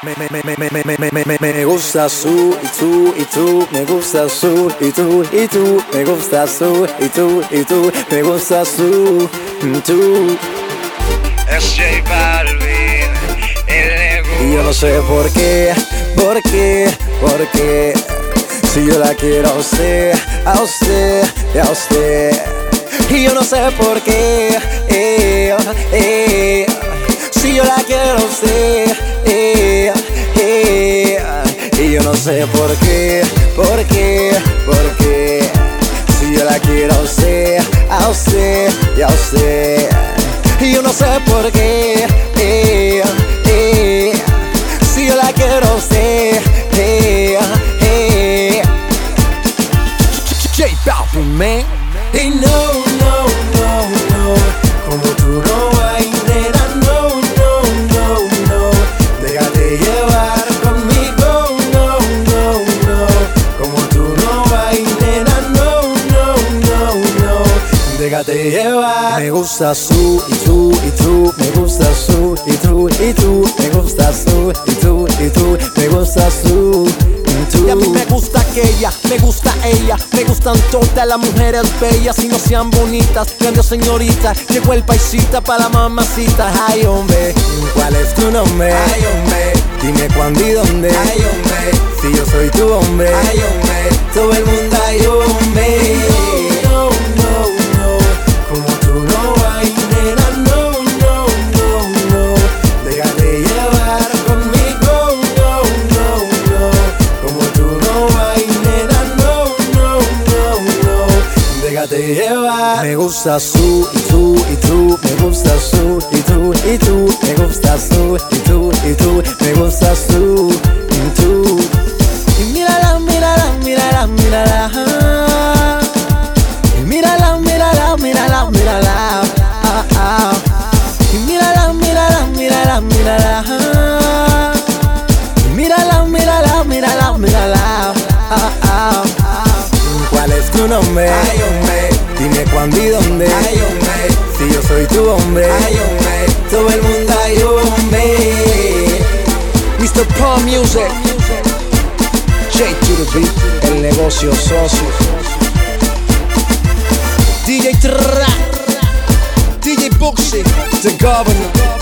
Me gusta su y tú, me gusta su y tú, me gusta su y tú, me gusta su, tú. Es J Balvin, y yo no sé por qué, si yo la quiero a usted, y a usted. Y yo no sé por qué, si yo la quiero a usted, y yo no sé por qué, si yo la quiero a usted, y a usted. Y yo no sé por qué, si yo la quiero a usted, J Balvin, man. Y no, como tú no hay, nena, no, déjate llevar conmigo, no, como tú no hay, nena, no, déjate llevar. Me gusta su y tú, me gusta su y tú, me gusta su y tú, me gusta su. Y a mí me gusta aquella, me gusta ella, me gustan todas las mujeres bellas y no sean bonitas, grandes señoritas. Llegó el paisita para la mamacita. Ay, hombre, ¿cuál es tu nombre? ay, hombre, dime cuándo y dónde. ay, hombre, si yo soy tu hombre. ay, hombre, todo el mundo ay, hombre. No, como tú no hay, nena, no, déjate llevar conmigo, no, como tú no hay, nena, no, déjate llevar. Me gusta su y tú, me gusta su y tú, me gusta su y tú, me gusta su, tú. Y mírala, mírala, y mírala, y mírala, mírala. ¿Cuál es tu nombre? Ay, hombre, dime cuándo y dónde. ay, hombre, si yo soy tu hombre. ay, hombre, todo el mundo ay, hombre. Mr. Paul Music, J to the beat, el negocio socio. DJ Tra, DJ Buxy, The Governor.